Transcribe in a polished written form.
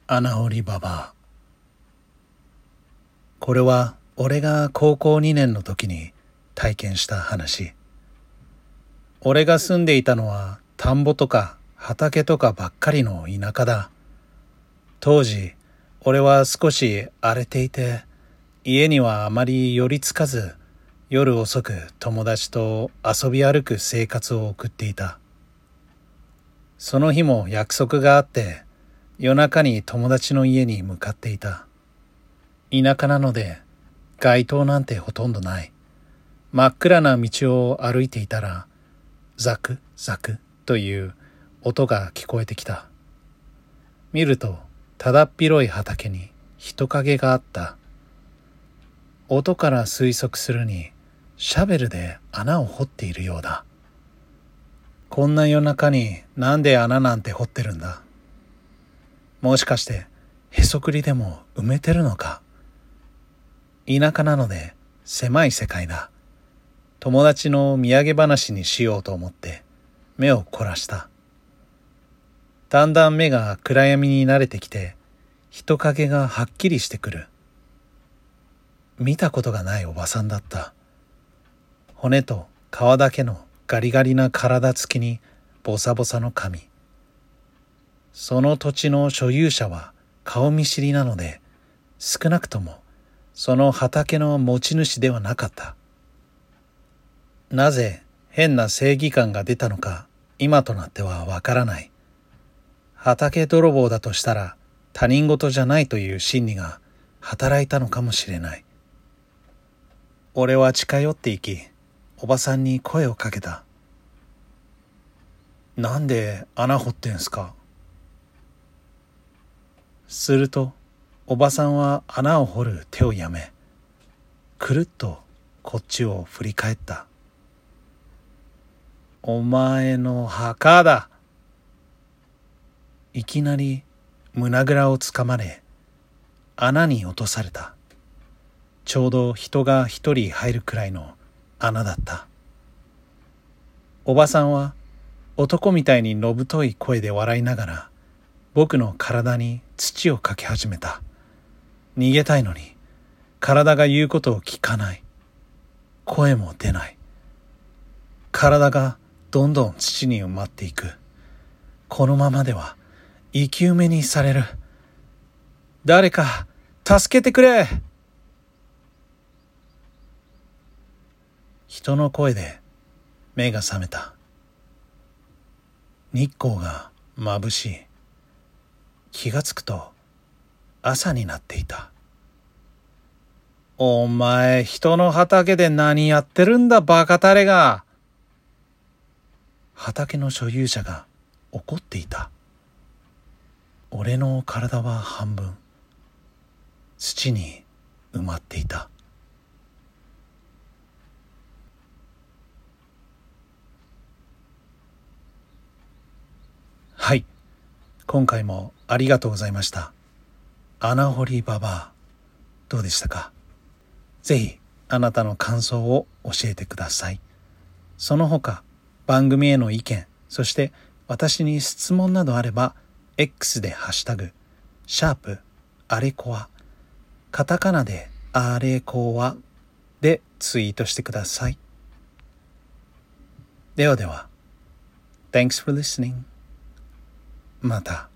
穴掘りババア。これは俺が高校2年の時に体験した話。俺が住んでいたのは田んぼとか畑とかばっかりの田舎だ。当時俺は少し荒れていて、家にはあまり寄りつかず、夜遅く友達と遊び歩く生活を送っていた。その日も約束があって、夜中に友達の家に向かっていた。田舎なので街灯なんてほとんどない。真っ暗な道を歩いていたら、ザクザクという音が聞こえてきた。見るとただっ広い畑に人影があった。音から推測するに、シャベルで穴を掘っているようだ。こんな夜中になんで穴なんて掘ってるんだ。もしかしてへそくりでも埋めてるのか。田舎なので狭い世界だ。友達の土産話にしようと思って目を凝らした。だんだん目が暗闇に慣れてきて、人影がはっきりしてくる。見たことがないおばさんだった。骨と皮だけのガリガリな体つきにボサボサの髪。その土地の所有者は顔見知りなので、少なくともその畑の持ち主ではなかった。なぜ変な正義感が出たのか今となってはわからない。畑泥棒だとしたら他人事じゃないという心理が働いたのかもしれない。俺は近寄っていき、おばさんに声をかけた。なんで穴掘ってんすか？すると、おばさんは穴を掘る手をやめ、くるっとこっちを振り返った。お前の墓だ。いきなり胸ぐらをつかまれ、穴に落とされた。ちょうど人が一人入るくらいの穴だった。おばさんは男みたいにのぶとい声で笑いながら、僕の体に土をかけ始めた。逃げたいのに、体が言うことを聞かない。声も出ない。体がどんどん土に埋まっていく。このままでは生き埋めにされる。誰か助けてくれ。人の声で目が覚めた。日光が眩しい。気がつくと朝になっていた。お前、人の畑で何やってるんだ、バカタレが。畑の所有者が怒っていた。俺の体は半分土に埋まっていた。はい、今回もありがとうございました。穴掘りババア、どうでしたか？ぜひあなたの感想を教えてください。その他番組への意見、そして私に質問などあれば X でハッシュタグ#あれこわ、カタカナであれこわでツイートしてください。ではでは、Thanks for listening。また。